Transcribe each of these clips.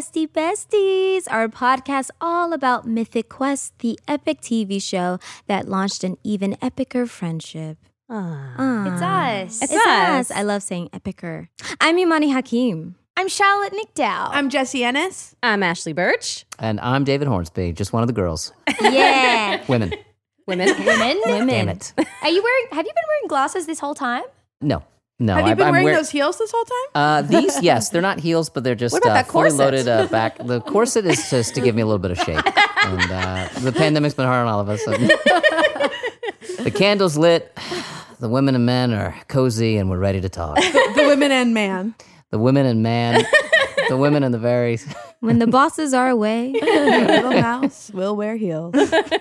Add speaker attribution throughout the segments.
Speaker 1: Questy Besties, our podcast all about Mythic Quest, the epic TV show that launched an even epicer friendship.
Speaker 2: It's us.
Speaker 1: It's us. I love saying epicer. I'm Imani Hakim.
Speaker 2: I'm Charlotte Nickdow.
Speaker 3: I'm Jessie Ennis.
Speaker 4: I'm Ashley Birch.
Speaker 5: And I'm David Hornsby, just one of the girls.
Speaker 1: Yeah.
Speaker 5: Women.
Speaker 2: Women?
Speaker 5: Damn it.
Speaker 2: Have you been wearing glasses this whole time?
Speaker 5: No.
Speaker 3: Have you been wearing those heels this whole time?
Speaker 5: These, yes, they're not heels, but they're just
Speaker 4: What about that
Speaker 5: fully
Speaker 4: corset?
Speaker 5: loaded back. The corset is just to give me a little bit of shape. And the pandemic's been hard on all of us. The candle's lit. The women and men are cozy, and we're ready to talk.
Speaker 3: The women and man.
Speaker 5: The women and man. The women and the very...
Speaker 1: When the bosses are away.
Speaker 3: Little mouse will wear heels.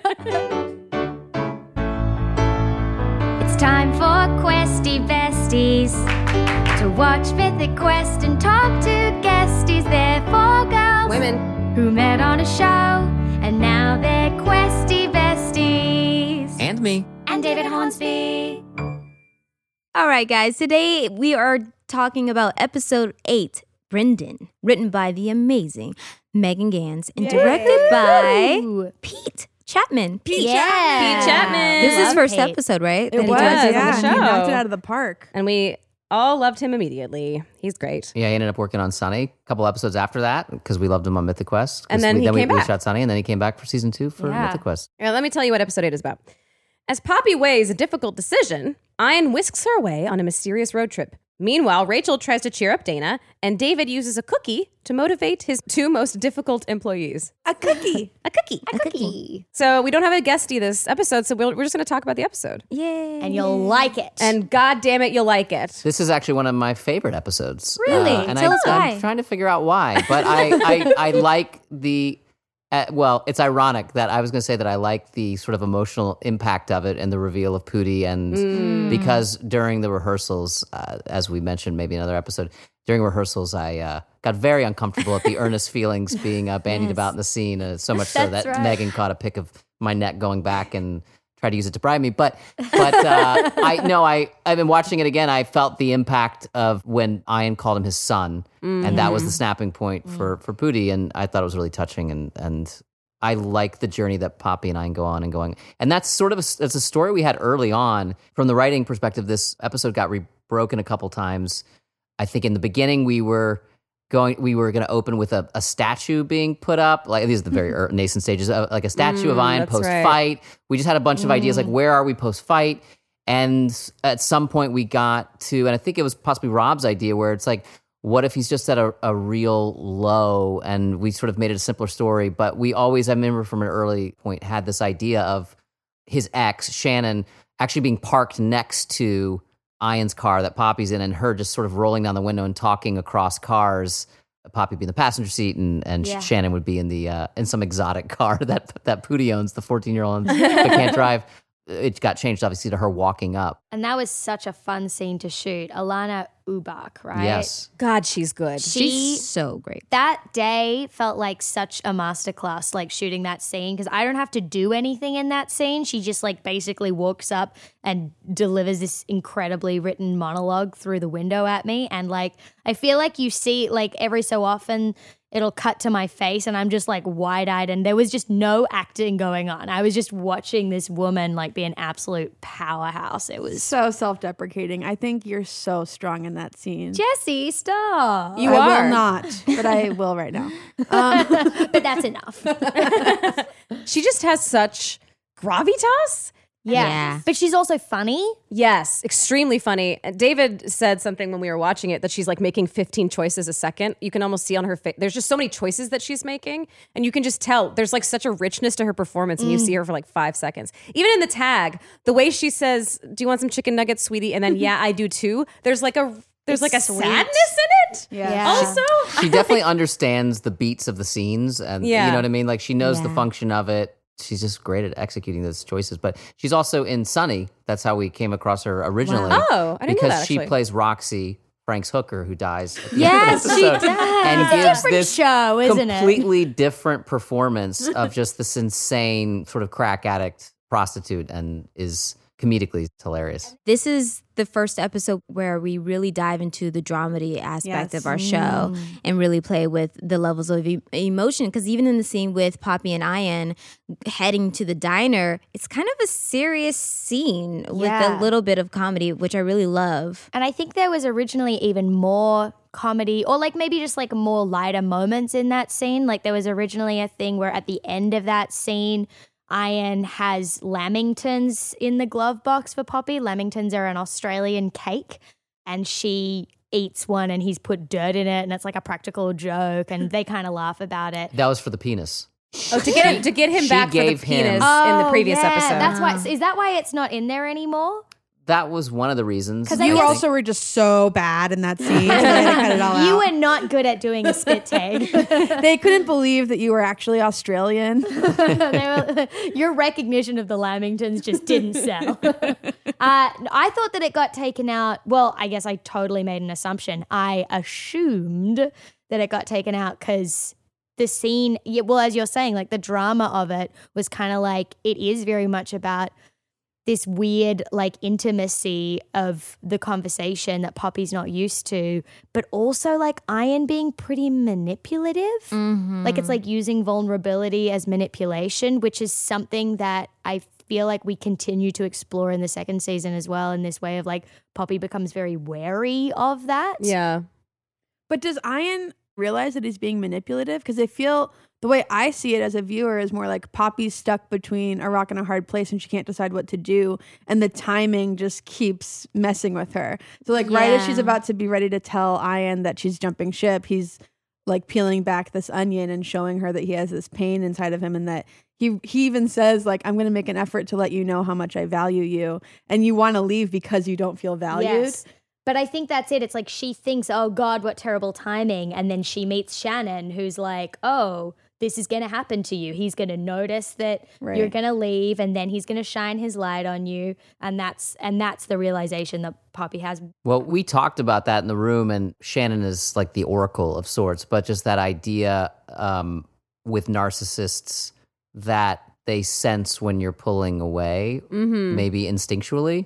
Speaker 2: It's time for Questy Besties to watch Mythic Quest and talk to guesties. They're four girls
Speaker 4: Women.
Speaker 2: who met on a show, and now they're Questy Besties.
Speaker 5: And me.
Speaker 2: And David Hornsby.
Speaker 1: All right, guys. Today we are talking about episode 8, Brendan, written by the amazing Megan Gans and directed by Pete Chapman.
Speaker 3: Pete
Speaker 4: Chapman.
Speaker 1: This is his
Speaker 2: Love
Speaker 1: first
Speaker 2: Pete.
Speaker 1: episode, right?
Speaker 3: It
Speaker 1: That he
Speaker 3: was,
Speaker 1: directed?
Speaker 3: yeah.
Speaker 4: on the
Speaker 3: He
Speaker 4: show.
Speaker 3: knocked it out of the park.
Speaker 4: And we all loved him immediately. He's great.
Speaker 5: Yeah, he ended up working on Sunny a couple episodes after that because we loved him on Mythic Quest.
Speaker 4: And then he came
Speaker 5: we
Speaker 4: back.
Speaker 5: shot Sunny, and then he came back for season 2 for
Speaker 4: Yeah.
Speaker 5: Mythic Quest.
Speaker 4: Now, let me tell you what episode 8 is about. As Poppy weighs a difficult decision, Ian whisks her away on a mysterious road trip. Meanwhile, Rachel tries to cheer up Dana, and David uses a cookie to motivate his 2 most difficult employees.
Speaker 3: A cookie.
Speaker 4: A cookie.
Speaker 2: A cookie.
Speaker 4: So we don't have a guestie this episode, so we're just going to talk about the episode.
Speaker 1: Yay.
Speaker 2: And you'll like it.
Speaker 4: And God damn it, you'll like it.
Speaker 5: This is actually one of my favorite episodes.
Speaker 1: Really?
Speaker 5: And
Speaker 1: Tell us why.
Speaker 5: I'm trying to figure out why. But I like the... well, it's ironic that I was going to say that I like the sort of emotional impact of it and the reveal of Pootie, and because during the rehearsals, as we mentioned maybe in another episode, during rehearsals I got very uncomfortable at the earnest feelings being bandied about in the scene, so much so
Speaker 2: That's
Speaker 5: that
Speaker 2: right.
Speaker 5: Megan caught a pic of my neck going back and tried to use it to bribe me. But I've been watching it again. I felt the impact of when Ian called him his son, and that was the snapping point for Pootie, and I thought it was really touching, and I like the journey that Poppy and Ian go on and going. And that's sort of it's a story we had early on. From the writing perspective, this episode got broken a couple times. I think in the beginning we were going to open with a statue being put up. Like these are the very nascent stages, like a statue of Ian
Speaker 4: that's
Speaker 5: post-fight.
Speaker 4: right.
Speaker 5: We just had a bunch of ideas like, where are we post-fight? And at some point we got to, and I think it was possibly Rob's idea, where it's like, what if he's just at a real low? And we sort of made it a simpler story. But we always, I remember from an early point, had this idea of his ex, Shannon, actually being parked next to Ian's car that Poppy's in, and her just sort of rolling down the window and talking across cars. Poppy would be in the passenger seat, and Shannon would be in the in some exotic car that Pootie owns, the 14-year-old, but can't drive. It got changed, obviously, to her walking up.
Speaker 2: And that was such a fun scene to shoot. Alana Ubach, right?
Speaker 5: Yes.
Speaker 4: God, she's good.
Speaker 1: She's so great.
Speaker 2: That day felt like such a masterclass, like shooting that scene, because I don't have to do anything in that scene. She just like basically walks up and delivers this incredibly written monologue through the window at me. And like, I feel like you see like every so often it'll cut to my face and I'm just like wide-eyed, and there was just no acting going on. I was just watching this woman like be an absolute powerhouse. It was
Speaker 3: So self-deprecating. I think you're so strong in that scene.
Speaker 2: Jessie, stop.
Speaker 4: You
Speaker 3: I
Speaker 4: are.
Speaker 3: will not, but I will right now.
Speaker 2: But that's enough.
Speaker 4: She just has such gravitas.
Speaker 1: Yeah.
Speaker 2: But she's also funny.
Speaker 4: Yes, extremely funny. David said something when we were watching it that she's like making 15 choices a second. You can almost see on her face. There's just so many choices that she's making, and you can just tell there's like such a richness to her performance, and you see her for like 5 seconds. Even in the tag, the way she says, "Do you want some chicken nuggets, sweetie?" and then, "Yeah, I do too." There's like a sadness in it.
Speaker 3: Yeah.
Speaker 4: Also,
Speaker 5: She definitely understands the beats of the scenes, and
Speaker 4: Yeah.
Speaker 5: you know what I mean? Like, she knows the
Speaker 1: Yeah.
Speaker 5: function of it. She's just great at executing those choices. But she's also in Sunny. That's how we came across her originally.
Speaker 4: Wow. Oh, I didn't know
Speaker 5: because
Speaker 4: that,
Speaker 5: she
Speaker 4: actually.
Speaker 5: plays Roxy, Frank's hooker, who dies at the
Speaker 1: Yes,
Speaker 5: end of
Speaker 1: she
Speaker 5: the
Speaker 1: does.
Speaker 5: episode, and
Speaker 2: It's a
Speaker 5: gives
Speaker 2: different
Speaker 5: this
Speaker 2: show, isn't it?
Speaker 5: completely different performance of just this insane sort of crack addict prostitute, and is comedically it's hilarious.
Speaker 1: This is the first episode where we really dive into the dramedy aspect of our show and really play with the levels of emotion. Because even in the scene with Poppy and Ian heading to the diner, it's kind of a serious scene with a little bit of comedy, which I really love.
Speaker 2: And I think there was originally even more comedy, or like maybe just like more lighter moments in that scene. Like there was originally a thing where at the end of that scene, Ian has lamingtons in the glove box for Poppy. Lamingtons are an Australian cake, and she eats one and he's put dirt in it, and it's like a practical joke, and they kind of laugh about it.
Speaker 5: That was for the penis.
Speaker 4: Oh, to get him
Speaker 5: She
Speaker 4: back for the
Speaker 5: gave him-
Speaker 4: penis in the previous episode.
Speaker 2: That's why. Is that why it's not in there anymore?
Speaker 5: That was one of the reasons.
Speaker 2: 'Cause
Speaker 3: You
Speaker 2: I guess-
Speaker 3: also were just so bad in that scene. So they had to cut it all
Speaker 2: You
Speaker 3: out.
Speaker 2: were not good at doing a spit take.
Speaker 3: They couldn't believe that you were actually Australian.
Speaker 2: Your recognition of the Lamingtons just didn't sell. I thought that it got taken out. Well, I guess I totally made an assumption. I assumed that it got taken out because the scene, well, as you're saying, like the drama of it was kind of like, it is very much about this weird like intimacy of the conversation that Poppy's not used to, but also like Ian being pretty manipulative. Like it's like using vulnerability as manipulation, which is something that I feel like we continue to explore in the second season as well, in this way of like Poppy becomes very wary of that.
Speaker 4: Yeah.
Speaker 3: But does Ian realize that he's being manipulative? Because I feel the way I see it as a viewer is more like Poppy's stuck between a rock and a hard place and she can't decide what to do. And the timing just keeps messing with her. So like right as she's about to be ready to tell Ian that she's jumping ship, he's like peeling back this onion and showing her that he has this pain inside of him, and that he even says like, I'm going to make an effort to let you know how much I value you. And you want to leave because you don't feel valued.
Speaker 2: Yes. But I think that's it. It's like she thinks, oh God, what terrible timing. And then she meets Shannon, who's like, oh, this is going to happen to you. He's going to notice that you're going to leave, and then he's going to shine his light on you. And that's the realization that Poppy has.
Speaker 5: Well, we talked about that in the room, and Shannon is like the oracle of sorts, but just that idea with narcissists that they sense when you're pulling away, maybe instinctually.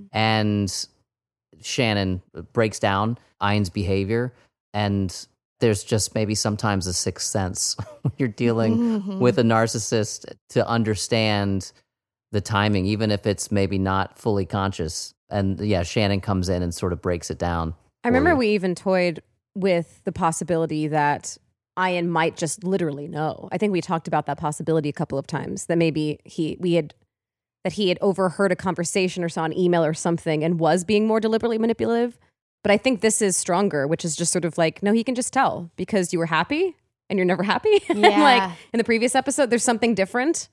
Speaker 5: And Shannon breaks down Ian's behavior, and there's just maybe sometimes a sixth sense when you're dealing with a narcissist to understand the timing, even if it's maybe not fully conscious. And yeah, Shannon comes in and sort of breaks it down.
Speaker 4: I remember we even toyed with the possibility that Ian might just literally know. I think we talked about that possibility a couple of times, that maybe he had overheard a conversation or saw an email or something and was being more deliberately manipulative. But I think this is stronger, which is just sort of like, no, he can just tell because you were happy and you're never happy.
Speaker 2: Yeah.
Speaker 4: Like in the previous episode, there's something different.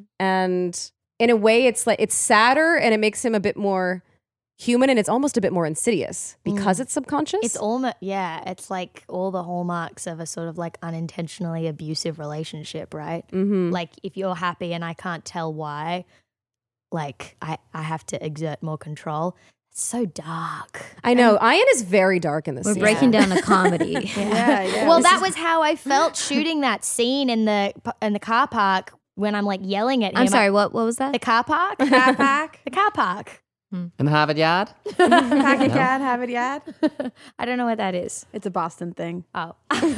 Speaker 4: And in a way, it's like, it's sadder and it makes him a bit more human, and it's almost a bit more insidious because it's subconscious.
Speaker 2: It's almost, it's like all the hallmarks of a sort of like unintentionally abusive relationship, right? Like if you're happy and I can't tell why, like I have to exert more control. It's so dark.
Speaker 4: I know. Ian is very dark in this
Speaker 1: We're
Speaker 4: season.
Speaker 1: breaking down a comedy.
Speaker 2: Well, that was how I felt shooting that scene in the car park when I'm like yelling at him.
Speaker 1: I'm sorry, what was that?
Speaker 2: The car park?
Speaker 3: Cat pack.
Speaker 2: The car park.
Speaker 5: In Harvard Yard?
Speaker 3: Pack a cat, have it yet?
Speaker 2: I don't know what that is.
Speaker 3: It's a Boston thing.
Speaker 2: Oh.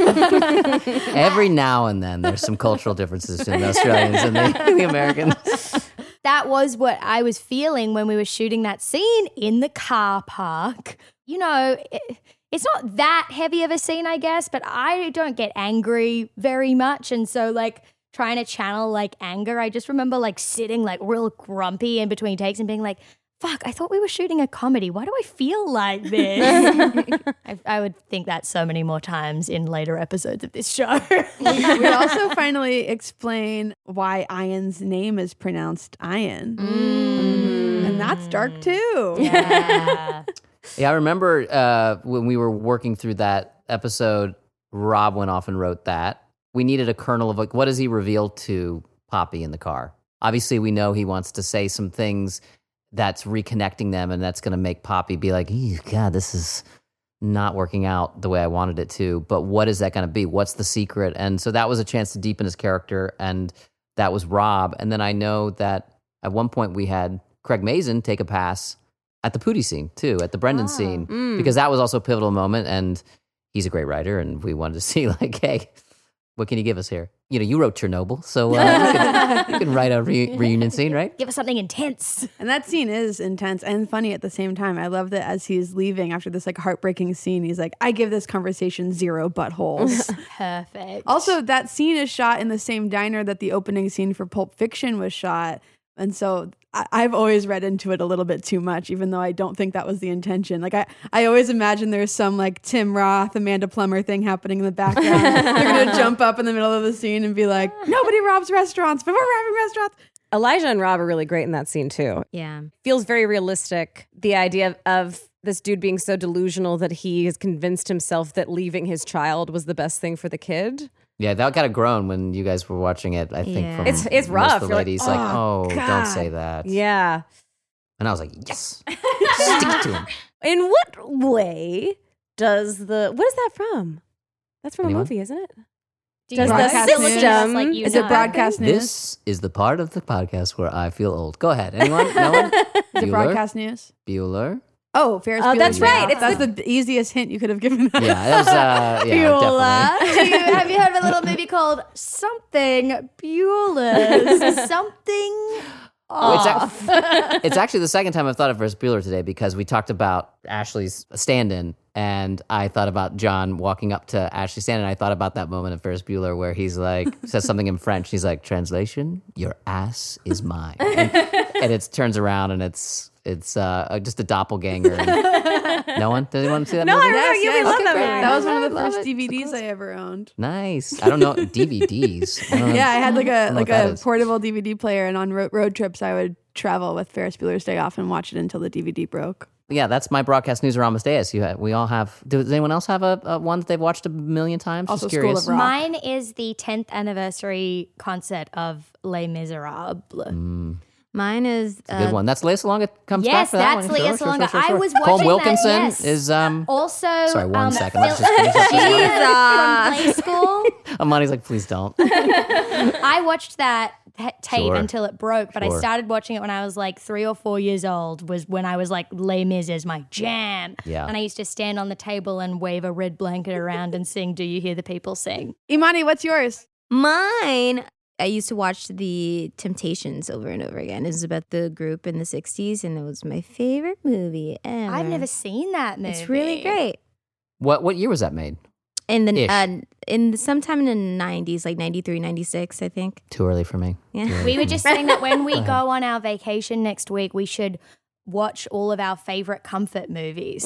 Speaker 5: Every now and then there's some cultural differences between the Australians and the Americans.
Speaker 2: That was what I was feeling when we were shooting that scene in the car park. You know, it's not that heavy of a scene, I guess, but I don't get angry very much. And so like trying to channel like anger, I just remember like sitting like real grumpy in between takes and being like, fuck, I thought we were shooting a comedy. Why do I feel like this? I would think that so many more times in later episodes of this show.
Speaker 3: We also finally explain why Ian's name is pronounced Ian. And that's dark too.
Speaker 2: Yeah.
Speaker 5: Yeah, I remember when we were working through that episode, Rob went off and wrote that. We needed a kernel of like, what does he reveal to Poppy in the car? Obviously, we know he wants to say some things that's reconnecting them, and that's going to make Poppy be like, God, this is not working out the way I wanted it to. But what is that going to be? What's the secret? And so that was a chance to deepen his character, and that was Rob. And then I know that at one point we had Craig Mazin take a pass at the Pootie scene too, at the Brendan scene, because that was also a pivotal moment. And he's a great writer, and we wanted to see like, hey, what can you give us here? You know, you wrote Chernobyl, so you can write a reunion scene, right?
Speaker 2: Give us something intense.
Speaker 3: And that scene is intense and funny at the same time. I love that as he's leaving after this like heartbreaking scene, he's like, I give this conversation 0 buttholes.
Speaker 2: Perfect.
Speaker 3: Also, that scene is shot in the same diner that the opening scene for Pulp Fiction was shot. And so I've always read into it a little bit too much, even though I don't think that was the intention. Like I always imagine there's some like Tim Roth, Amanda Plummer thing happening in the background. They're going to jump up in the middle of the scene and be like, nobody robs restaurants, but we're robbing restaurants.
Speaker 4: Elijah and Rob are really great in that scene too.
Speaker 1: Yeah.
Speaker 4: Feels very realistic. The idea of this dude being so delusional that he has convinced himself that leaving his child was the best thing for the kid.
Speaker 5: Yeah, that got a groan when you guys were watching it. I think
Speaker 1: Yeah.
Speaker 5: from
Speaker 4: It's
Speaker 5: most
Speaker 4: rough.
Speaker 5: of the
Speaker 4: You're like,
Speaker 5: ladies,
Speaker 3: oh,
Speaker 5: don't
Speaker 3: God.
Speaker 5: say that.
Speaker 4: Yeah.
Speaker 5: And I was like, yes, stick to him.
Speaker 4: In what way does what is that from? That's from
Speaker 5: Anyone?
Speaker 4: a movie, isn't it?
Speaker 2: Does
Speaker 4: Does
Speaker 3: the system-
Speaker 2: you
Speaker 3: Is
Speaker 2: know?
Speaker 3: it broadcast news?
Speaker 5: This is the part of the podcast where I feel old. Go ahead. Anyone? No one?
Speaker 3: Is it
Speaker 5: Bueller?
Speaker 3: broadcast news?
Speaker 5: Bueller?
Speaker 3: Oh, Ferris
Speaker 4: Oh,
Speaker 3: Bueller's
Speaker 4: that's
Speaker 3: Day
Speaker 4: right.
Speaker 3: Off.
Speaker 4: It's
Speaker 3: That's the easiest hint you could have given us.
Speaker 5: Yeah, that was, definitely.
Speaker 2: Have you heard of a little movie called Something Bueller's? Something off.
Speaker 5: It's actually the second time I've thought of Ferris Bueller today because we talked about Ashley's stand-in, and I thought about John walking up to Ashley's stand-in. I thought about that moment of Ferris Bueller where he's like, says something in French. He's like, translation, your ass is mine. And it turns around and it's just a doppelganger. And no one? Does anyone see that movie?
Speaker 4: I remember you. We love that
Speaker 3: great.
Speaker 4: movie.
Speaker 3: That was one of the
Speaker 5: Love
Speaker 3: first
Speaker 5: it.
Speaker 3: DVDs I ever owned.
Speaker 5: Nice. I don't know. DVDs. I don't know.
Speaker 3: Yeah, I had like
Speaker 5: know what that
Speaker 3: a
Speaker 5: is.
Speaker 3: portable DVD player, and on road trips I would travel with Ferris Bueller's Day Off and watch it until the DVD broke.
Speaker 5: Yeah, that's my broadcast news around Amadeus. We all have. Does anyone else have a one that they've watched a million times?
Speaker 3: Also
Speaker 5: Just
Speaker 3: School
Speaker 5: curious.
Speaker 3: of Rock.
Speaker 2: Mine is the 10th anniversary concert of Les Miserables.
Speaker 1: Mine is
Speaker 5: It's a good one. That's Lea Salonga comes back
Speaker 2: Yes,
Speaker 5: for that
Speaker 2: that's
Speaker 5: one.
Speaker 2: Lea Salonga. I was
Speaker 5: Cole
Speaker 2: watching that,
Speaker 5: Wilkinson
Speaker 2: yes.
Speaker 5: is
Speaker 2: Also,
Speaker 5: Sorry, 1 second. Let's
Speaker 2: Phil-
Speaker 5: just finish this
Speaker 2: from Play School.
Speaker 5: Amani's like, please don't.
Speaker 2: I watched that tape
Speaker 5: Sure.
Speaker 2: until it broke, but I
Speaker 5: Sure.
Speaker 2: started watching it when I was like 3 or 4 years old, was when I was like, Les Mis is my jam.
Speaker 5: Yeah.
Speaker 2: And I used to stand on the table and wave a red blanket around and sing, Do You Hear the People Sing?
Speaker 3: Imani, what's yours?
Speaker 1: Mine. I used to watch the Temptations over and over again. It was about the group in the 60s, and it was my favorite movie ever.
Speaker 2: I've never seen that movie.
Speaker 1: It's really great.
Speaker 5: What year was that made?
Speaker 1: In
Speaker 5: Ish.
Speaker 1: sometime in the 90s, like 93, 96, I think.
Speaker 5: Too early for me.
Speaker 1: Yeah.
Speaker 2: We were just saying that when we go on our vacation next week, we should watch all of our favorite comfort movies.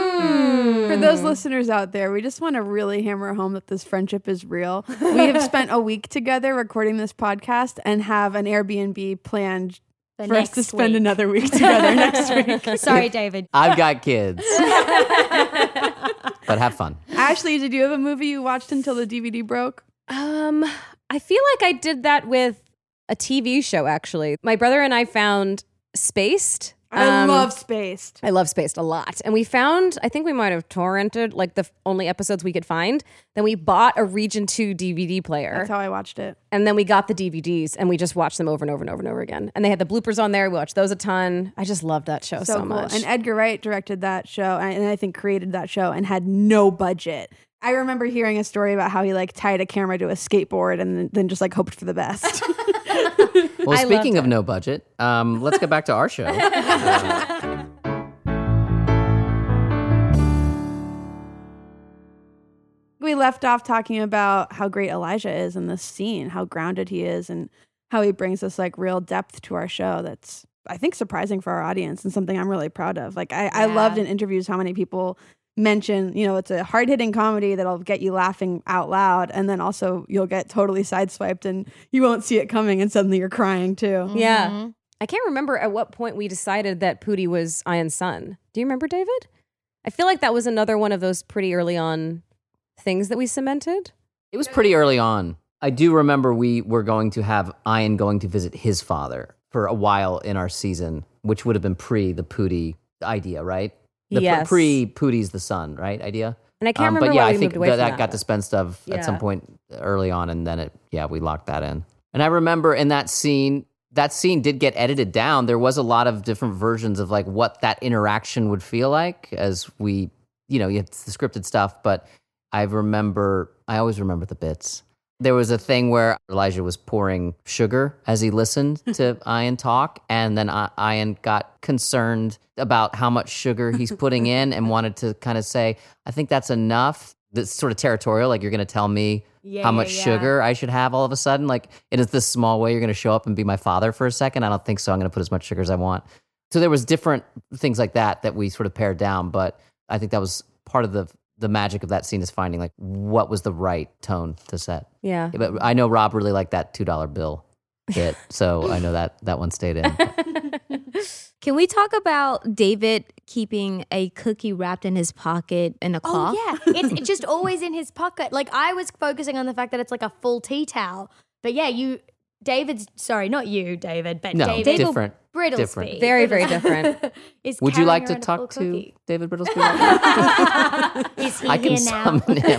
Speaker 3: For those listeners out there, we just want to really hammer home that this friendship is real. We have spent a week together recording this podcast and have an Airbnb planned for us to
Speaker 2: next
Speaker 3: spend
Speaker 2: week.
Speaker 3: another week together next week.
Speaker 2: Sorry, David.
Speaker 5: I've got kids. But have fun.
Speaker 3: Ashley, did you have a movie you watched until the DVD broke?
Speaker 4: I feel like I did that with a TV show, actually. My brother and I found Spaced.
Speaker 3: I love Spaced.
Speaker 4: I love Spaced a lot. And we found, I think we might have torrented like the only episodes we could find. Then we bought a Region 2 DVD player.
Speaker 3: That's how I watched it.
Speaker 4: And then we got the DVDs and we just watched them over and over and over and over again. And they had the bloopers on there. We watched those a ton. I just loved that show so
Speaker 3: Cool.
Speaker 4: much.
Speaker 3: And Edgar Wright directed that show and I think created that show and had no budget. I remember hearing a story about how he like tied a camera to a skateboard and then just like hoped for the best.
Speaker 5: Well,
Speaker 4: I
Speaker 5: speaking
Speaker 4: loved
Speaker 5: of no budget, let's get back to our show.
Speaker 3: We left off talking about how great Elijah is in this scene, how grounded he is, and how he brings this like real depth to our show. That's, I think, surprising for our audience and something I'm really proud of. Like I loved in interviews how many people mention, you know, it's a hard hitting comedy that'll get you laughing out loud, and then also you'll get totally sideswiped and you won't see it coming, and suddenly you're crying too.
Speaker 4: yeah. I can't remember at what point we decided that Pootie was Ian's son. Do you remember, David? I feel like that was another one of those pretty early on things that we cemented.
Speaker 5: It was pretty early on. I do remember we were going to have Ian going to visit his father for a while in our season, which would have been pre the Pootie idea, right? The
Speaker 4: Yes.
Speaker 5: pre Pootie's the son, right? Idea.
Speaker 4: And I can't remember
Speaker 5: but
Speaker 4: why
Speaker 5: yeah,
Speaker 4: we
Speaker 5: I think
Speaker 4: moved away from
Speaker 5: that got dispensed of at some
Speaker 4: Yeah.
Speaker 5: point early on, and then we locked that in. And I remember in that scene, that scene did get edited down. There was a lot of different versions of like what that interaction would feel like as we, you have the scripted stuff, but I always remember the bits. There was a thing where Elijah was pouring sugar as he listened to Ian talk, and then Ian got concerned about how much sugar he's putting in and wanted to kind of say, I think that's enough. That's sort of territorial, like you're going to tell me how much sugar I should have all of a sudden. Like, it is this small way you're going to show up and be my father for a second. I don't think so. I'm going to put as much sugar as I want. So there was different things like that we sort of pared down, but I think that was part of the magic of that scene is finding like what was the right tone to set.
Speaker 4: Yeah.
Speaker 5: But I know Rob really liked that $2 bill bit, so I know that one stayed in.
Speaker 1: Can we talk about David keeping a cookie wrapped in his pocket in a cloth?
Speaker 2: Oh, yeah. It's just always in his pocket. Like, I was focusing on the fact that it's like a full tea towel. But yeah, sorry, not you, David, but
Speaker 5: No,
Speaker 2: David
Speaker 5: different.
Speaker 2: Brittlesby.
Speaker 5: Different.
Speaker 4: Very, very different.
Speaker 2: is
Speaker 5: Would you
Speaker 2: carrying
Speaker 5: like to
Speaker 2: around a
Speaker 5: talk
Speaker 2: full
Speaker 5: to
Speaker 2: cookie.
Speaker 5: David Brittlesby? Right now?
Speaker 2: Is he
Speaker 5: I can
Speaker 2: here now?
Speaker 5: summon him.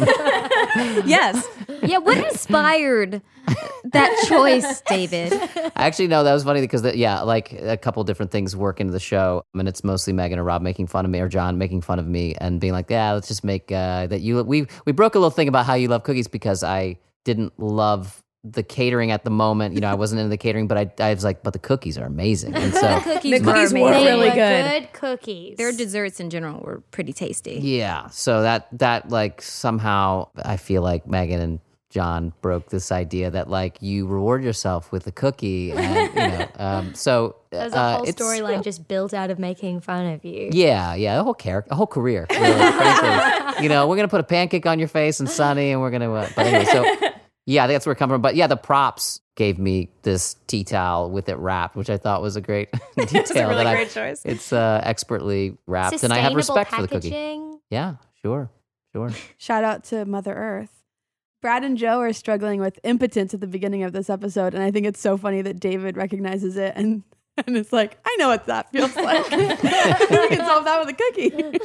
Speaker 4: Yes.
Speaker 1: Yeah, what inspired that choice, David?
Speaker 5: Actually, no, that was funny because, like a couple different things work into the show. I mean, it's mostly Megan or Rob making fun of me or John making fun of me and being like, yeah, let's just make that you. We broke a little thing about how you love cookies because I didn't love the catering at the moment. I wasn't into the catering, but I was like, but the cookies are amazing. And so
Speaker 1: The cookies
Speaker 4: were
Speaker 1: amazing.
Speaker 4: really
Speaker 2: They were
Speaker 4: good.
Speaker 2: cookies.
Speaker 1: Their desserts in general were pretty tasty.
Speaker 5: yeah, so that like somehow I feel like Megan and John broke this idea that like you reward yourself with a cookie, and so
Speaker 2: There's a whole
Speaker 5: it's-
Speaker 2: storyline just built out of making fun of you.
Speaker 5: Yeah, a whole character, a whole career. Really, frankly, we're gonna put a pancake on your face and Sunny, and we're gonna. But anyway, so yeah, I think that's where it comes from. But yeah, the props gave me this tea towel with it wrapped, which I thought was a great detail.
Speaker 4: It's a really
Speaker 5: that
Speaker 4: great choice.
Speaker 5: It's expertly wrapped, and I have respect for the cookie.
Speaker 2: Packaging.
Speaker 5: Yeah, sure.
Speaker 3: Shout out to Mother Earth. Brad and Joe are struggling with impotence at the beginning of this episode, and I think it's so funny that David recognizes it and it's like, I know what that feels like. We can solve that with a cookie.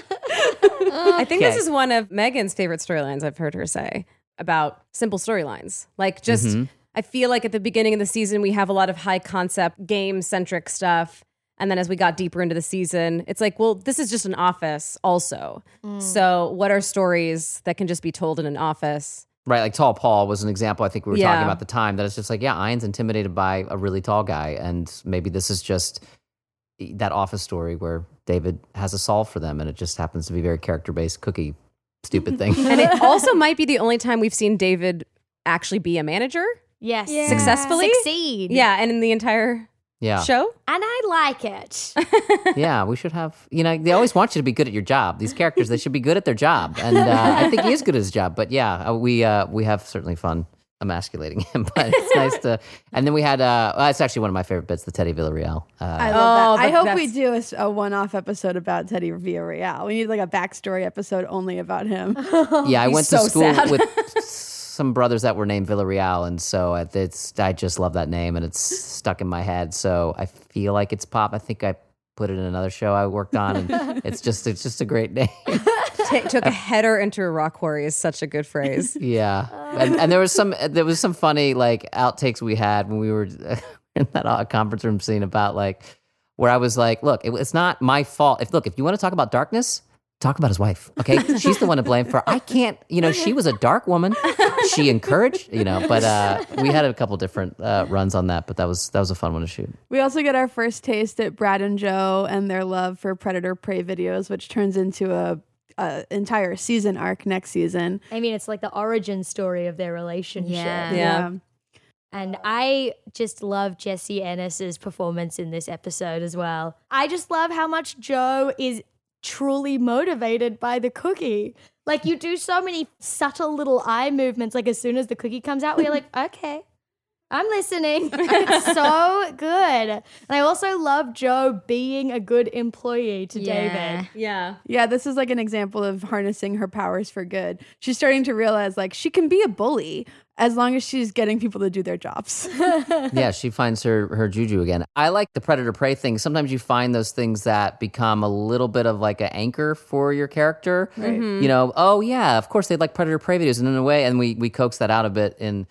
Speaker 4: I think this
Speaker 5: Okay.
Speaker 4: is one of Megan's favorite storylines I've heard her say about simple storylines. Like just, I feel like at the beginning of the season, we have a lot of high concept game centric stuff. And then as we got deeper into the season, it's like, well, this is just an office also. So what are stories that can just be told in an office?
Speaker 5: Right, like Tall Paul was an example I think we were
Speaker 4: Yeah.
Speaker 5: talking about at the time, that it's just like, yeah, Ian's intimidated by a really tall guy, and maybe this is just that office story where David has a solve for them, and it just happens to be very character-based cookie stupid thing.
Speaker 4: And it also might be the only time we've seen David actually be a manager.
Speaker 2: Yes.
Speaker 4: Successfully?
Speaker 2: Succeed.
Speaker 4: Yeah, and in the entire
Speaker 5: Yeah.
Speaker 4: show.
Speaker 2: And I like it.
Speaker 5: Yeah, we should have, they always want you to be good at your job. These characters, they should be good at their job. And I think he is good at his job. But yeah, we have certainly fun emasculating him. But it's nice to, and then we had, it's actually one of my favorite bits, the Teddy Villarreal.
Speaker 3: I love that. I hope we
Speaker 4: that's-
Speaker 3: do a one-off episode about Teddy Villarreal. We need like a backstory episode only about him.
Speaker 5: Yeah, I went to
Speaker 4: so
Speaker 5: school
Speaker 4: sad.
Speaker 5: with some brothers that were named Villarreal, and so I just love that name, and it's stuck in my head. So I feel like it's pop. I think I put it in another show I worked on, and it's just a great name.
Speaker 4: Took a header into a rock quarry is such a good phrase.
Speaker 5: Yeah, and there was some funny like outtakes we had when we were in that conference room scene about like where I was like, look, it's not my fault. If you want to talk about darkness, talk about his wife. Okay, she's the one to blame for. I can't. She was a dark woman. She encouraged. But we had a couple different runs on that. But that was a fun one to shoot.
Speaker 3: We also get our first taste at Brad and Joe and their love for Predator Prey videos, which turns into a entire season arc next season.
Speaker 2: I mean, it's like the origin story of their relationship.
Speaker 1: Yeah.
Speaker 2: And I just love Jesse Ennis's performance in this episode as well. I just love how much Joe is truly motivated by the cookie. Like, you do so many subtle little eye movements, like as soon as the cookie comes out, we're like, okay, I'm listening. It's so good. And I also love Joe being a good employee to David.
Speaker 4: Yeah.
Speaker 3: Yeah, this is like an example of harnessing her powers for good. She's starting to realize like she can be a bully as long as she's getting people to do their jobs.
Speaker 5: Yeah, she finds her juju again. I like the Predator Prey thing. Sometimes you find those things that become a little bit of like an anchor for your character.
Speaker 3: Right.
Speaker 5: Oh yeah, of course they like Predator Prey videos, and in a way, and we coax that out a bit in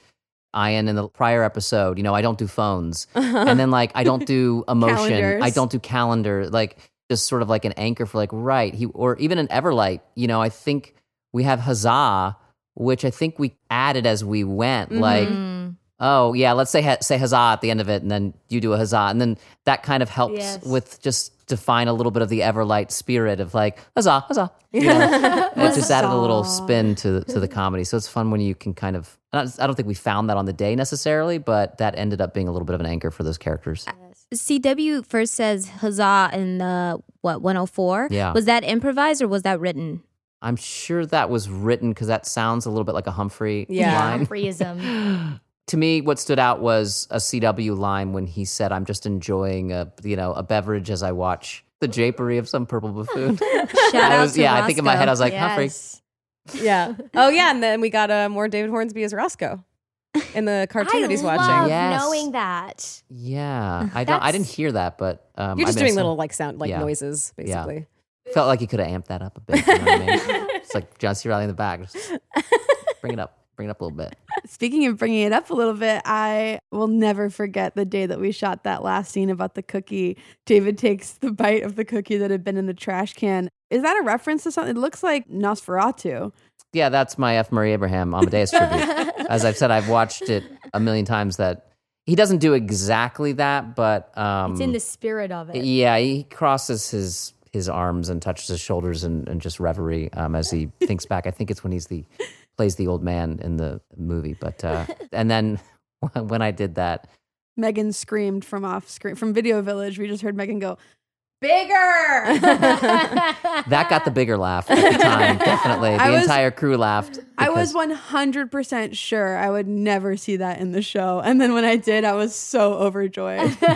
Speaker 5: Ian in the prior episode, I don't do phones. And then like, I don't do emotion.
Speaker 3: Calendars.
Speaker 5: I don't do calendar. Like just sort of like an anchor for like, right. Or even an Everlight, I think we have huzzah, which I think we added as we went. Like, oh yeah, let's say huzzah at the end of it, and then you do a huzzah. And then that kind of helps with just define a little bit of the Everlight spirit of like, huzzah, huzzah. It just added a little spin to the comedy. So it's fun when you can kind of, I don't think we found that on the day necessarily, but that ended up being a little bit of an anchor for those characters.
Speaker 1: CW first says huzzah in 104?
Speaker 5: Yeah.
Speaker 1: Was that improvised or was that written?
Speaker 5: I'm sure that was written because that sounds a little bit like a Humphrey
Speaker 4: Yeah.
Speaker 5: line.
Speaker 2: Humphreyism.
Speaker 5: To me, what stood out was a CW line when he said, "I'm just enjoying a beverage as I watch the japery of some purple buffoon."
Speaker 1: Shout out to
Speaker 5: I think in my head I was like, Humphrey.
Speaker 2: Yes.
Speaker 4: Yeah. Oh, yeah. And then we got more David Hornsby as Roscoe in the cartoon that he's watching.
Speaker 2: love
Speaker 5: Yes.
Speaker 2: knowing that.
Speaker 5: Yeah, I didn't hear that, but
Speaker 4: You're just
Speaker 5: I
Speaker 4: doing
Speaker 5: missed
Speaker 4: little like sound
Speaker 5: Yeah.
Speaker 4: noises, basically.
Speaker 5: Felt like he could have amped that up a bit. You know what I mean? It's like John C. Reilly in the back. Just bring it up a little bit.
Speaker 3: Speaking of bringing it up a little bit, I will never forget the day that we shot that last scene about the cookie. David takes the bite of the cookie that had been in the trash can. Is that a reference to something? It looks like Nosferatu.
Speaker 5: Yeah, that's my F. Murray Abraham Amadeus tribute. As I've said, I've watched it a million times. That he doesn't do exactly that, but
Speaker 2: It's in the spirit of it.
Speaker 5: yeah, he crosses his arms and touches his shoulders and just reverie as he thinks back. I think it's when plays the old man in the movie. But and then when I did that,
Speaker 3: Megan screamed from off screen from Video Village. We just heard Megan go, "Bigger!"
Speaker 5: that got the bigger laugh at the time. Definitely, the entire crew laughed.
Speaker 3: I was
Speaker 5: because-
Speaker 3: 100% sure I would never see that in the show. And then when I did, I was so overjoyed.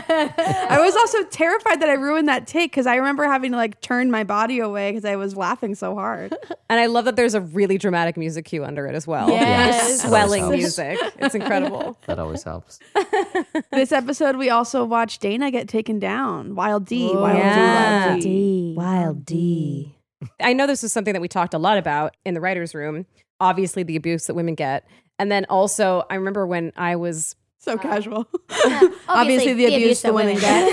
Speaker 3: I was also terrified that I ruined that take because I remember having to like turn my body away because I was laughing so hard.
Speaker 4: And I love that there's a really dramatic music cue under it as well.
Speaker 2: Yes.
Speaker 5: That
Speaker 4: Swelling
Speaker 5: always helps.
Speaker 4: music. It's incredible.
Speaker 5: That always helps.
Speaker 3: This episode, we also watched Dana get taken down. Wild D. Wild
Speaker 4: yeah.
Speaker 3: D. Wild D.
Speaker 1: Wild D.
Speaker 4: I know this was something that we talked a lot about in the writer's room. Obviously, the abuse that women get. And then also, I remember when I was...
Speaker 3: So casual.
Speaker 2: Obviously,
Speaker 3: the abuse the women get.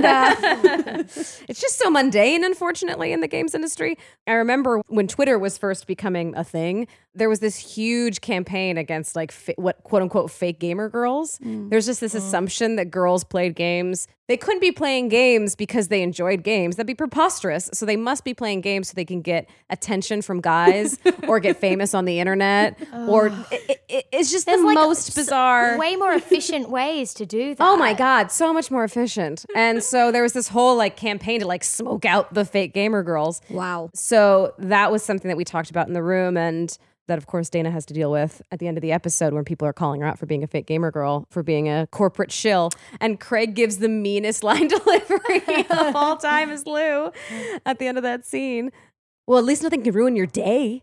Speaker 3: And
Speaker 4: It's just so mundane, unfortunately, in the games industry. I remember when Twitter was first becoming a thing, there was this huge campaign against like what quote unquote fake gamer girls. There's just this assumption that girls played games. They couldn't be playing games because they enjoyed games. That'd be preposterous. So they must be playing games so they can get attention from guys or get famous on the internet. Or it's just
Speaker 2: There's
Speaker 4: the
Speaker 2: like
Speaker 4: most bizarre.
Speaker 2: way more efficient ways to do that.
Speaker 4: Oh my God, so much more efficient. And so there was this whole like campaign to like smoke out the fake gamer girls.
Speaker 1: Wow.
Speaker 4: So that was something that we talked about in the room, and that of course Dana has to deal with at the end of the episode when people are calling her out for being a fake gamer girl, for being a corporate shill. And Craig gives the meanest line delivery of all time as Lou at the end of that scene. Well, at least nothing can ruin your day.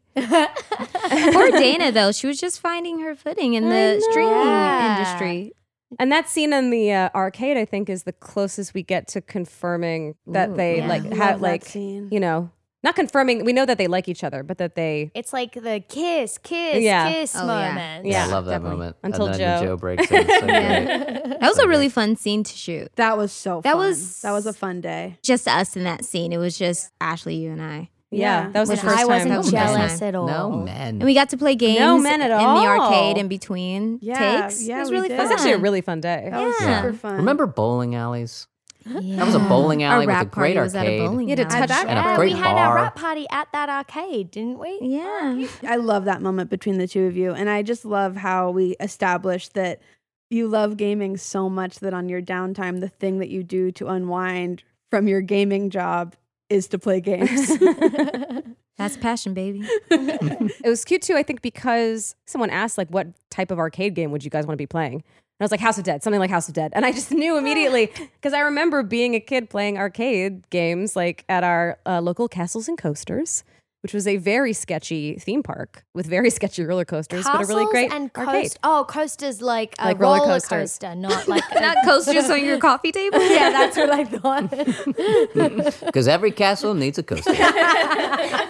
Speaker 1: Poor Dana, though. She was just finding her footing in the streaming industry.
Speaker 4: And that scene in the arcade, I think, is the closest we get to confirming that they
Speaker 1: yeah.
Speaker 4: like
Speaker 3: Love
Speaker 4: have
Speaker 3: that
Speaker 4: like
Speaker 3: scene.
Speaker 4: you know, not confirming. We know that they like each other, but that they
Speaker 2: It's like the kiss
Speaker 4: Yeah.
Speaker 2: kiss
Speaker 1: Oh, yeah.
Speaker 2: moment.
Speaker 4: Yeah,
Speaker 5: I love that
Speaker 4: definitely.
Speaker 5: moment.
Speaker 4: Until
Speaker 5: and then
Speaker 4: Joe.
Speaker 5: Joe breaks in. It's so great.
Speaker 1: That was a really fun scene to shoot.
Speaker 3: that was so
Speaker 1: That
Speaker 3: fun.
Speaker 1: was-
Speaker 3: That was a fun day.
Speaker 1: Just us in that scene. It was just Ashley, you and I.
Speaker 4: yeah, that was the
Speaker 2: When
Speaker 4: first
Speaker 2: I
Speaker 4: time.
Speaker 2: wasn't
Speaker 1: That was
Speaker 2: jealous
Speaker 1: nice.
Speaker 2: at all.
Speaker 5: No men.
Speaker 1: And we got to play games
Speaker 4: No men at
Speaker 1: in the
Speaker 4: all.
Speaker 1: arcade in between
Speaker 3: Yeah,
Speaker 1: takes.
Speaker 3: yeah,
Speaker 1: it was
Speaker 3: we
Speaker 1: really
Speaker 3: did.
Speaker 1: fun.
Speaker 4: That's actually a really fun day.
Speaker 3: That was
Speaker 1: Yeah.
Speaker 3: super fun.
Speaker 5: Remember bowling alleys?
Speaker 1: Yeah.
Speaker 5: That was a bowling alley
Speaker 1: Our
Speaker 5: with a
Speaker 1: rap
Speaker 5: great
Speaker 1: party was at a
Speaker 5: arcade.
Speaker 1: bowling
Speaker 4: You had to
Speaker 1: alley.
Speaker 4: touch
Speaker 5: And a
Speaker 2: Yeah,
Speaker 5: great
Speaker 2: we had
Speaker 5: bar.
Speaker 2: a rap party at that arcade, didn't we?
Speaker 1: Yeah.
Speaker 3: I love that moment between the two of you. And I just love how we established that you love gaming so much that on your downtime, the thing that you do to unwind from your gaming job is to play games.
Speaker 1: That's passion, baby.
Speaker 4: It was cute too, I think, because someone asked like, what type of arcade game would you guys want to be playing? And I was like, House of Dead, something like House of Dead. And I just knew immediately because I remember being a kid playing arcade games like at our local Castles and Coasters, which was a very sketchy theme park with very sketchy roller coasters, but a really
Speaker 2: Castles
Speaker 4: great
Speaker 2: and
Speaker 4: arcade.
Speaker 2: coasters like a
Speaker 4: Like roller
Speaker 2: roller
Speaker 4: coasters.
Speaker 2: coaster, not like
Speaker 1: Not coasters on your coffee table?
Speaker 2: Yeah, that's what I thought.
Speaker 5: Because every castle needs a coaster.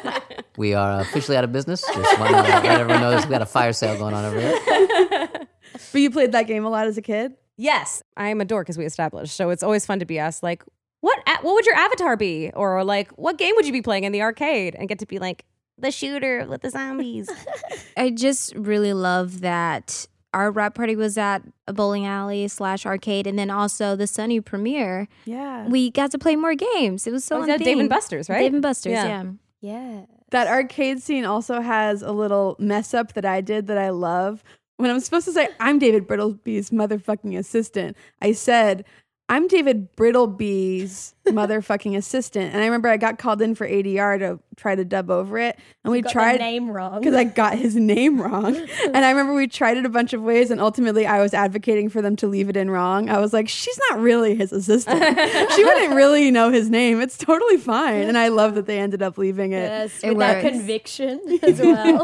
Speaker 5: We are officially out of business. Just want to let everyone know this. We got a fire sale going on over here.
Speaker 3: But you played that game a lot as a kid?
Speaker 4: Yes, I am a dork, as we established. So it's always fun to be asked, like, what would your avatar be? Or like, what game would you be playing in the arcade? And get to be like, the shooter with the zombies.
Speaker 1: I just really love that our rap party was at a bowling alley / arcade, and then also the Sunny premiere.
Speaker 3: Yeah.
Speaker 1: We got to play more games. It was so
Speaker 4: Was that Dave and Buster's, right?
Speaker 1: Dave and Buster's, yeah.
Speaker 2: Yeah.
Speaker 3: That arcade scene also has a little mess up that I did that I love. When I'm supposed to say, I'm David Brittleby's motherfucking assistant, I said, I'm David Brittleby's motherfucking assistant. And I remember I got called in for ADR to try to dub over it. And we
Speaker 2: Got
Speaker 3: tried
Speaker 2: the name wrong.
Speaker 3: because I got his name wrong. And I remember we tried it a bunch of ways. And ultimately I was advocating for them to leave it in wrong. I was like, she's not really his assistant. She wouldn't really know his name. It's totally fine. And I love that they ended up leaving it.
Speaker 2: Yes,
Speaker 1: It
Speaker 2: with that
Speaker 1: works.
Speaker 2: conviction as well.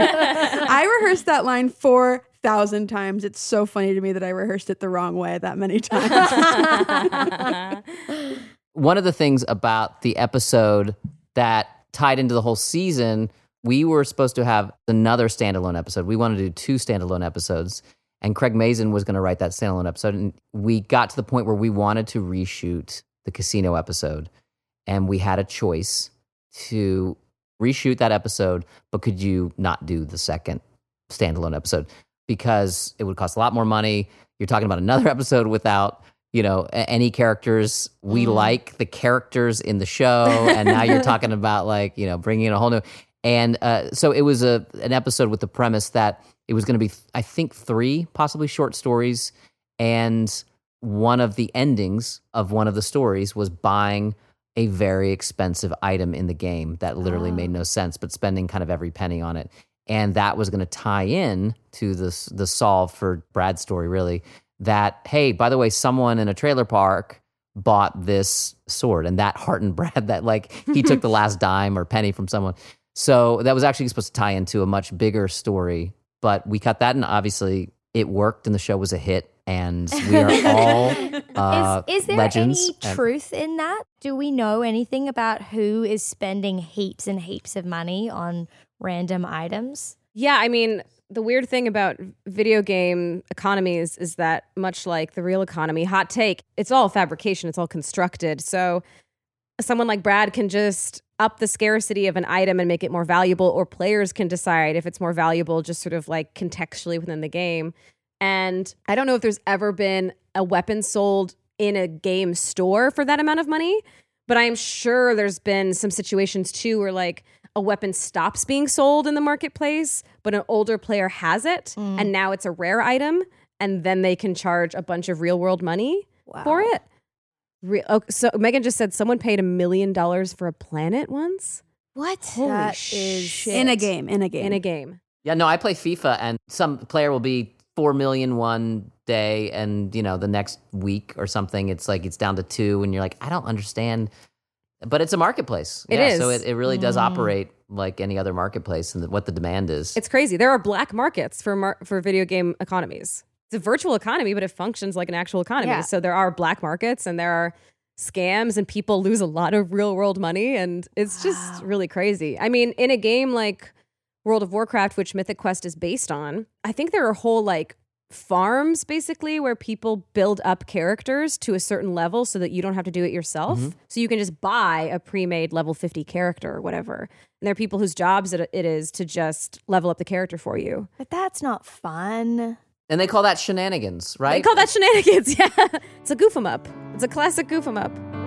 Speaker 3: I rehearsed that line 4,000 times. It's so funny to me that I rehearsed it the wrong way that many times.
Speaker 5: One of the things about the episode that tied into the whole season, we were supposed to have another standalone episode. We wanted to do 2 standalone episodes, and Craig Mazin was going to write that standalone episode. And we got to the point where we wanted to reshoot the casino episode, and we had a choice to reshoot that episode, but could you not do the second standalone episode? Because it would cost a lot more money. You're talking about another episode without, any characters. We like the characters in the show, and now you're talking about bringing in a whole new. And so it was an episode with the premise that it was going to be, I think, 3 possibly short stories, and one of the endings of one of the stories was buying a very expensive item in the game that literally made no sense, but spending kind of every penny on it. And that was going to tie in to the solve for Brad's story, really, that, hey, by the way, someone in a trailer park bought this sword, and that heartened Brad that he took the last dime or penny from someone. So that was actually supposed to tie into a much bigger story, but we cut that, and obviously it worked, and the show was a hit, and we are all
Speaker 2: Is there
Speaker 5: legends.
Speaker 2: any truth in that? Do we know anything about who is spending heaps and heaps of money on random items?
Speaker 4: Yeah, I mean, the weird thing about video game economies is that much like the real economy, hot take, it's all fabrication, it's all constructed. So someone like Brad can just up the scarcity of an item and make it more valuable, or players can decide if it's more valuable just sort of contextually within the game. And I don't know if there's ever been a weapon sold in a game store for that amount of money, but I'm sure there's been some situations too where a weapon stops being sold in the marketplace, but an older player has it, and now it's a rare item, and then they can charge a bunch of real world money for it. So Megan just said someone paid $1 million for a planet once.
Speaker 2: What?
Speaker 4: Holy
Speaker 2: That
Speaker 4: shit.
Speaker 3: In a game.
Speaker 4: In a game.
Speaker 5: Yeah, no, I play FIFA, and some player will be 4 million one day, and the next week or something, it's down to 2, and you're like, I don't understand. But it's a marketplace.
Speaker 4: It is.
Speaker 5: So it really does operate like any other marketplace, and what the demand is.
Speaker 4: It's crazy. There are black markets for video game economies. It's a virtual economy, but it functions like an actual economy.
Speaker 2: Yeah.
Speaker 4: So there are black markets, and there are scams, and people lose a lot of real world money, and it's just really crazy. I mean, in a game like World of Warcraft, which Mythic Quest is based on, I think there are whole farms basically where people build up characters to a certain level so that you don't have to do it yourself. So you can just buy a pre-made level 50 character or whatever. And there are people whose jobs it is to just level up the character for you.
Speaker 2: But that's not fun.
Speaker 5: And they call that shenanigans, right?
Speaker 4: They call that shenanigans. Yeah. It's a goof 'em up. It's a classic goof 'em up.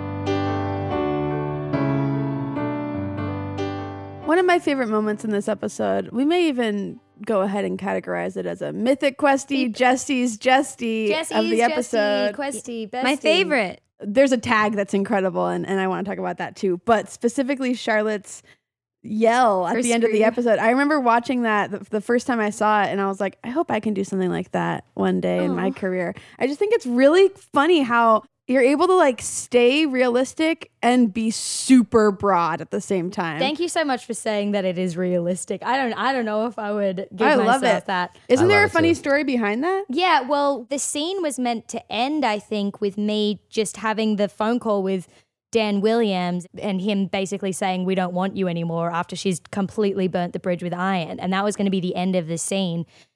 Speaker 3: One of my favorite moments in this episode, we may even go ahead and categorize it as a Mythic Questy, Jesse's Jesty of the episode.
Speaker 2: Questy, Bestie.
Speaker 1: My favorite.
Speaker 3: There's a tag that's incredible, and I want to talk about that too. But specifically Charlotte's yell at
Speaker 1: Her
Speaker 3: the end of the
Speaker 1: scream.
Speaker 3: episode. I remember watching that the first time I saw it, and I was like, I hope I can do something like that one day in my career. I just think it's really funny how you're able to stay realistic and be super broad at the same time.
Speaker 2: Thank you so much for saying that it is realistic. I don't know if I would give
Speaker 3: I love
Speaker 2: myself
Speaker 3: it.
Speaker 2: that.
Speaker 3: Isn't
Speaker 5: I
Speaker 3: there a
Speaker 5: love it
Speaker 3: funny
Speaker 5: too.
Speaker 3: story behind that?
Speaker 2: Yeah, well, the scene was meant to end, I think, with me just having the phone call with Dan Williams and him basically saying, we don't want you anymore after she's completely burnt the bridge with iron. And that was going to be the end of the scene.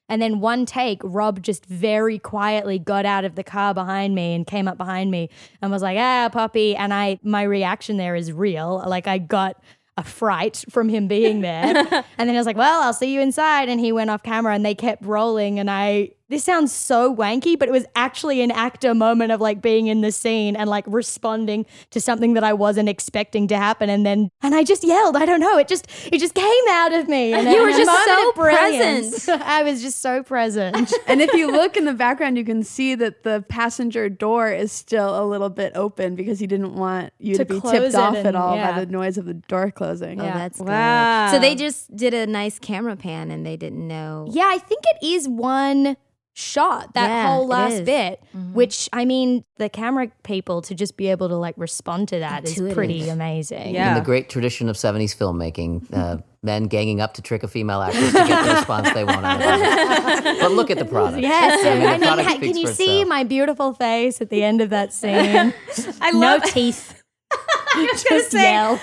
Speaker 2: And then one take, Rob just very quietly got out of the car behind me and came up behind me and was like, Poppy. And my reaction there is real. Like I got a fright from him being there. And then I was like, well, I'll see you inside. And he went off camera and they kept rolling. And this sounds so wanky, but it was actually an actor moment of like being in the scene and like responding to something that I wasn't expecting to happen. And I just yelled. I don't know. It just came out of me. And
Speaker 1: You were just so
Speaker 2: brilliance.
Speaker 1: present.
Speaker 2: I was just so present.
Speaker 3: And if you look in the background, you can see that the passenger door is still a little bit open because he didn't want you to be
Speaker 2: close
Speaker 3: tipped
Speaker 2: it
Speaker 3: off
Speaker 2: and-
Speaker 3: at all
Speaker 2: yeah.
Speaker 3: by the noise of the door closing.
Speaker 1: Oh,
Speaker 2: Yeah.
Speaker 1: that's
Speaker 4: Wow.
Speaker 1: good. So they just did a nice camera pan and they didn't know.
Speaker 2: Yeah, I think it is one shot, that
Speaker 1: Yeah,
Speaker 2: whole
Speaker 1: it
Speaker 2: last
Speaker 1: is.
Speaker 2: bit, which I mean, the camera people to just be able to like respond to that is
Speaker 1: Intuitive.
Speaker 2: pretty amazing.
Speaker 4: Yeah.
Speaker 5: In the great tradition of 70s filmmaking, men ganging up to trick a female actress to get the response they want out of them. But look at the product.
Speaker 2: Yes,
Speaker 5: I mean, the
Speaker 2: I mean,
Speaker 5: product
Speaker 2: can
Speaker 5: speaks
Speaker 2: you
Speaker 5: for
Speaker 2: see
Speaker 5: itself.
Speaker 2: my beautiful face at the end of that scene?
Speaker 4: I
Speaker 2: No
Speaker 4: love
Speaker 2: teeth.
Speaker 4: I was gonna
Speaker 2: Just
Speaker 4: say
Speaker 2: yell.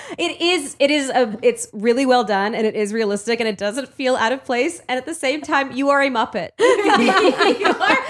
Speaker 4: it's really well done and it is realistic and it doesn't feel out of place and at the same time you are a Muppet. You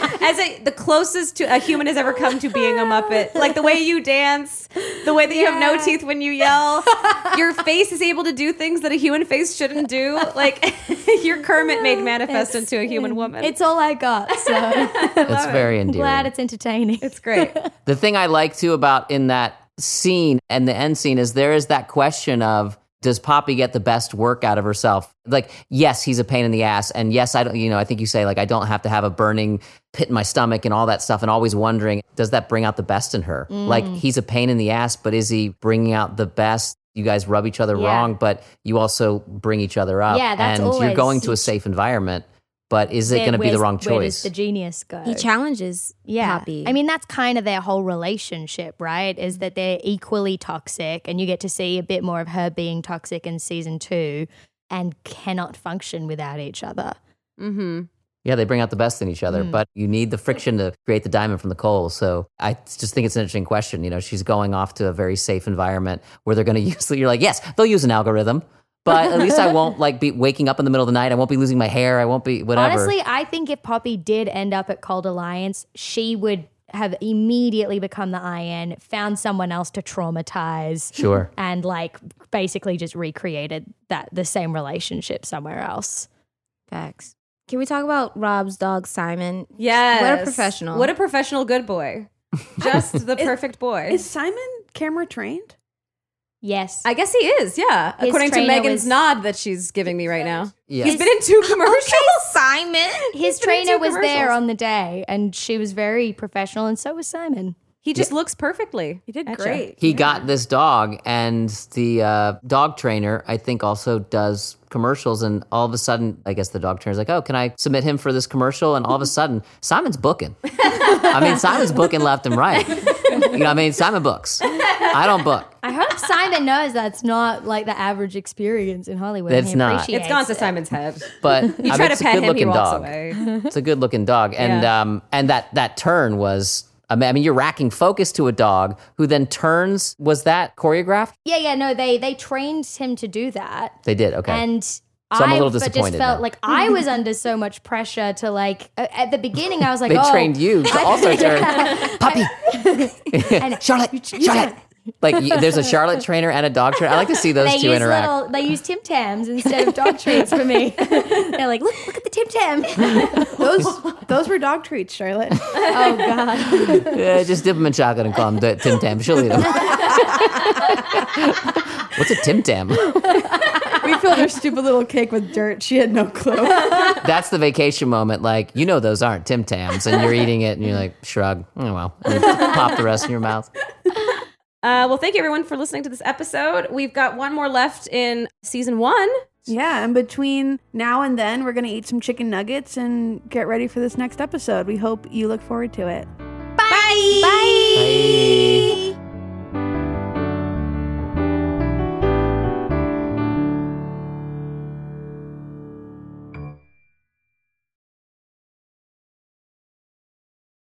Speaker 4: are the closest to a human has ever come to being a Muppet. Like the way you dance, the way that you have no teeth when you yell, your face is able to do things that a human face shouldn't do. Like your Kermit made manifest into a human woman.
Speaker 2: It's all I got, so
Speaker 5: It's very endearing.
Speaker 2: glad it's entertaining.
Speaker 4: It's great.
Speaker 5: The thing I like too about in that scene and the end scene is there is that question of, does Poppy get the best work out of herself? Like, yes, he's a pain in the ass. And yes, I don't, I think you say like, I don't have to have a burning pit in my stomach and all that stuff. And always wondering, does that bring out the best in her? Like he's a pain in the ass, but is he bringing out the best? You guys rub each other wrong, but you also bring each other up.
Speaker 2: Yeah, that's
Speaker 5: and you're
Speaker 2: always-
Speaker 5: going to a safe environment, but is it going to be the wrong
Speaker 2: Where does
Speaker 5: choice?
Speaker 2: the genius go?
Speaker 1: He challenges Poppy.
Speaker 2: I mean, that's kind of their whole relationship, right? Is that they're equally toxic and you get to see a bit more of her being toxic in season 2 and cannot function without each other.
Speaker 4: Mm-hmm.
Speaker 5: Yeah, they bring out the best in each other, but you need the friction to create the diamond from the coal. So I just think it's an interesting question. She's going off to a very safe environment where they're going to use, you're like, yes, they'll use an algorithm, but at least I won't like be waking up in the middle of the night. I won't be losing my hair. I won't be whatever.
Speaker 2: Honestly, I think if Poppy did end up at Cold Alliance, she would have immediately become the IN, found someone else to traumatize.
Speaker 5: Sure.
Speaker 2: And like basically just recreated the same relationship somewhere else.
Speaker 1: Facts. Can we talk about Rob's dog, Simon?
Speaker 4: Yes.
Speaker 1: What a professional.
Speaker 4: What a professional good boy. Just the perfect boy.
Speaker 3: Is Simon camera trained?
Speaker 2: Yes.
Speaker 4: I guess he is, yeah.
Speaker 2: His
Speaker 4: According to
Speaker 2: trainer
Speaker 4: Megan's
Speaker 2: was-
Speaker 4: nod that she's giving me right now.
Speaker 5: Yeah.
Speaker 4: He's been in 2 commercials.
Speaker 1: Simon.
Speaker 2: His
Speaker 4: been in
Speaker 2: trainer
Speaker 4: 2
Speaker 2: was there
Speaker 4: commercials.
Speaker 2: on the day and she was very professional and so was Simon.
Speaker 4: He just looks perfectly.
Speaker 3: He did
Speaker 4: at
Speaker 3: great.
Speaker 5: He got this dog, and the dog trainer, I think, also does commercials. And all of a sudden, I guess the dog trainer's like, oh, can I submit him for this commercial? And all of a sudden, Simon's booking. I mean, Simon's booking left and right. Simon books. I don't book.
Speaker 2: I hope Simon knows that's not like the average experience in Hollywood.
Speaker 5: It's
Speaker 2: He
Speaker 5: not.
Speaker 2: appreciates
Speaker 4: It's gone to
Speaker 2: it.
Speaker 4: Simon's head.
Speaker 5: But
Speaker 4: You try to
Speaker 5: it's a
Speaker 4: pet him, he
Speaker 5: good-looking
Speaker 4: walks
Speaker 5: dog.
Speaker 4: away.
Speaker 5: It's a good-looking dog. And and that turn was, I mean, you're racking focus to a dog who then turns. Was that choreographed?
Speaker 2: Yeah, no, they trained him to do that.
Speaker 5: They did. Okay.
Speaker 2: And
Speaker 5: I'm a little
Speaker 2: just
Speaker 5: disappointed
Speaker 2: felt
Speaker 5: now.
Speaker 2: like I was under so much pressure to like at the beginning I was like,
Speaker 5: they
Speaker 2: oh,
Speaker 5: trained you to also turn. Puppy. Charlotte. Like there's a Charlotte trainer and a dog trainer. I like to see those two interact.
Speaker 2: They use Tim Tams instead of dog treats for me. They're like, look at the Tim Tam.
Speaker 3: Those were dog treats, Charlotte.
Speaker 2: Oh God.
Speaker 5: Yeah, just dip them in chocolate and call them Tim Tam. She'll eat them. What's a Tim Tam?
Speaker 3: We filled her stupid little cake with dirt. She had no clue.
Speaker 5: That's the vacation moment. Like, those aren't Tim Tams, and you're eating it, and you're like, shrug. Oh, well. And you pop the rest in your mouth.
Speaker 4: Well, thank you everyone for listening to this episode. We've got one more left in season 1.
Speaker 3: Yeah, and between now and then, we're going to eat some chicken nuggets and get ready for this next episode. We hope you look forward to it.
Speaker 2: Bye.
Speaker 5: Bye.